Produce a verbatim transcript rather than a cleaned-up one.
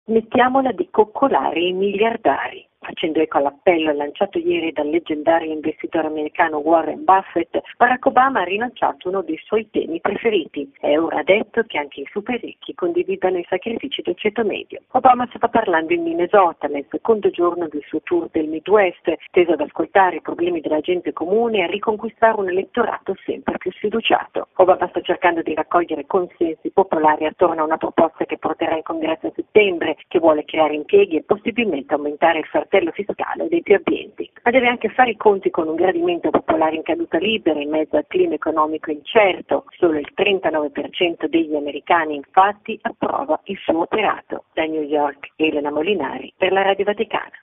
Smettiamola di coccolare i miliardari. Facendo eco all'appello lanciato ieri dal leggendario investitore americano Warren Buffett, Barack Obama ha rilanciato uno dei suoi temi preferiti. È ora detto che anche i super ricchi condividano i sacrifici del ceto medio. Obama stava parlando in Minnesota nel secondo giorno del suo tour del Midwest, teso ad ascoltare i problemi della gente comune e a riconquistare un elettorato sempre più sfiduciato. Obama sta cercando di raccogliere consensi popolari attorno a una proposta che porterà in congresso a settembre, che vuole creare impieghi e possibilmente aumentare il fardello fiscale dei più abbienti, ma deve anche fare i conti con un gradimento popolare in caduta libera in mezzo al clima economico incerto. Solo il trentanove per cento degli americani infatti approva il suo operato. Da New York, Elena Molinari per la Radio Vaticana.